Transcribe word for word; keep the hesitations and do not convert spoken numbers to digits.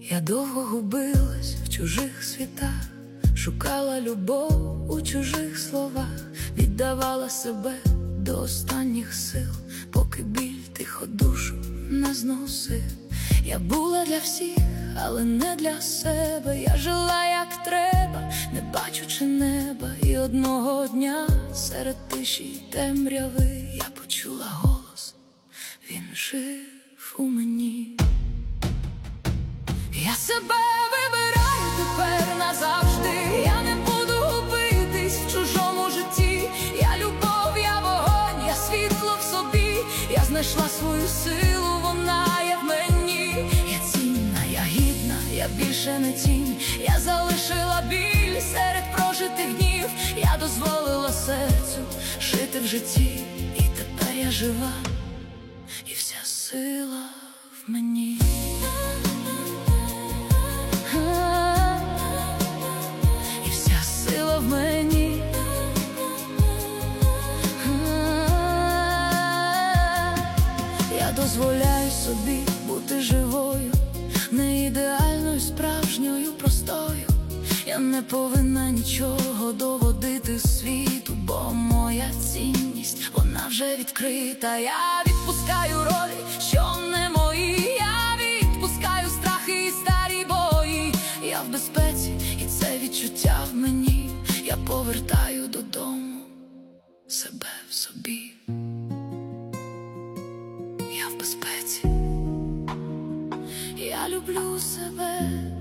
Я довго губилась в чужих світах, шукала любов у чужих словах, віддавала себе до останніх сил, поки біль тихо душу не зносив. Я була для всіх, але не для себе. Я жила як треба, не бачучи неба. І одного дня серед тиші й темряви я почула голос, він жив у мені. Я себе вибираю тепер назавжди. Я не буду губитись в чужому житті. Я любов, я вогонь, я світло в собі. Я знайшла свою силу, вона є в мені. Я цінна, я гідна, я більше не тінь. Я залишила біль серед прожитих днів. Я дозволила серцю жити в житті. І тепер я жива, і вся сила в мені. І вся сила в мені. Я дозволяю собі бути живою, не ідеальною, справжньою, простою. Я не повинна нічого доводити світу, бо моя цінність, вона вже відкрита. Я відпускаю ролі, що не мої. Я відпускаю страхи і старі бої. Я в безпеці, і це відчуття в мені. Я повертаю додому себе в собі. Я в безпеці, я люблю себе.